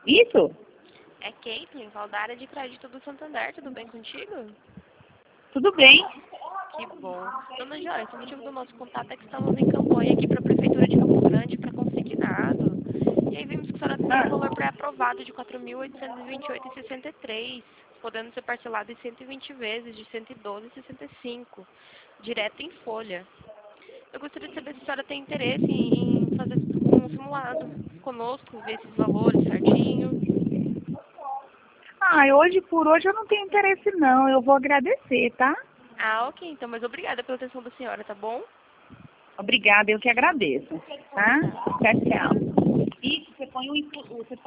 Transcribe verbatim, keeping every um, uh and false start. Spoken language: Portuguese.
Isso? É Caitlin, falo da área de crédito do Santander, tudo bem contigo? Tudo bem. Que bom. Dona Joyce, o motivo do nosso contato é que estamos em campanha aqui para a Prefeitura de Campo Grande para consignado. E aí vimos que a senhora tem Ah, um valor pré-aprovado de quatro mil oitocentos e vinte e oito reais e sessenta e três centavos, podendo ser parcelado em cento e vinte vezes de cento e doze reais e sessenta e cinco centavos, direto em folha. Eu gostaria de saber se a senhora tem interesse em fazer um simulado conosco, ver esses valores certinho. ah, hoje por hoje eu não tenho interesse não. Eu vou agradecer, tá? Ah, ok, então, mas obrigada pela atenção da senhora, tá bom? Obrigada, eu que agradeço. Tá? Tchau. Tchau, tchau. E você põe o, impu- você